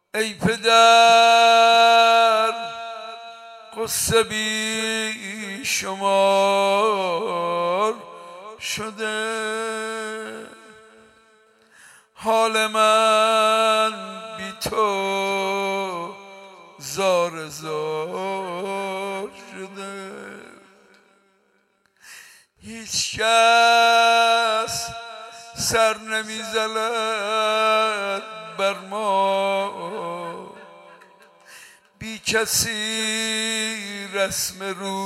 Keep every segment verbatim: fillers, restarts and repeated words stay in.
ای پدر قصه بی شمار شده، حال من بی تو زار زار شده. هیچ کس سر نمیزند بر ما، بی کسی رسم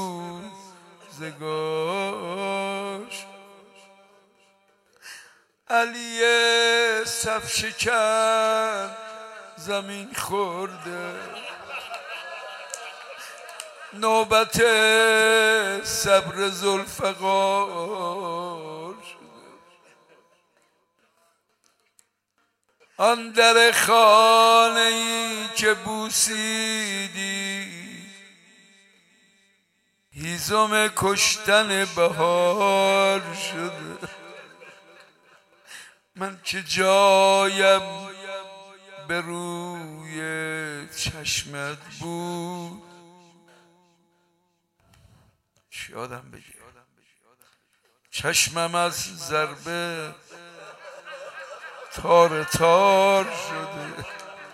روزگار. علی صف شکن زمین خورده، نوبت صبر ذوالفقار شده. آن در خانه ای که بوسیدی، هیزم کشتن بهار شده. من که جایم به روی چشمت بود، یادم بگی چشمم از ضربه تار تار شده.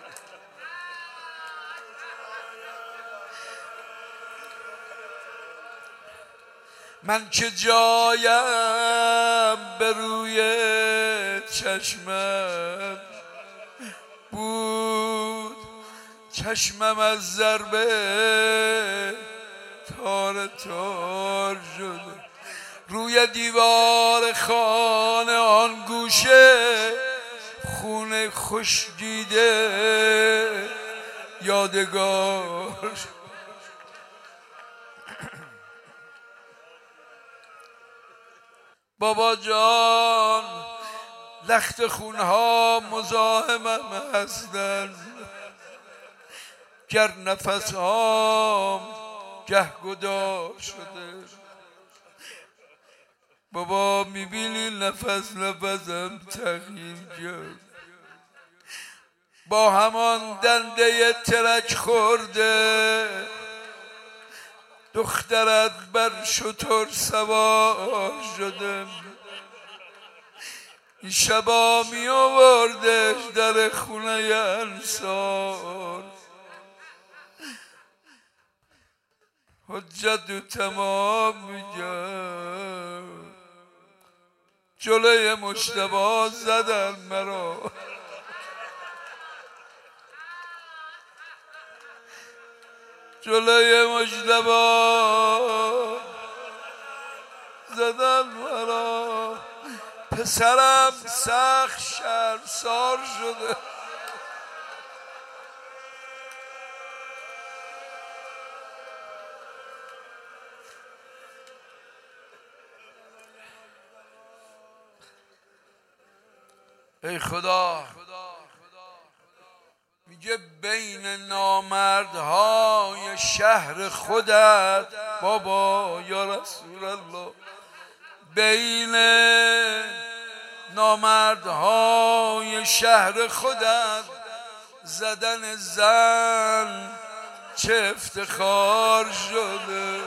من که جایم به روی چشمت بود، چشمم از ضربه تار تار شده. روی دیوار خانه آن گوشه، خون خوش دیده یادگار. بابا جان لخت خونها مزاحمم هستن، گر نفس هام گه گدار شده. بابا میبینی نفس نفسم تغییر کرد، با همان دنده ترک خورده، دخترت بر شتر سوار شده. این شبا می آوردش در خونه انصار، حجت و تمام میگم، جلوی مجتبی زدن مرا، جلوی مجتبی زدن مرا. پسرم سخت شرمسار شده، ای خدا میگه بین نامردهای شهر خودت، بابا یا رسول الله، بین نامردهای شهر خودت زدن زن چه افتخار شده.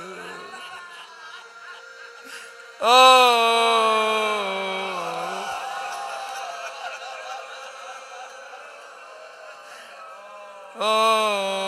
آه آه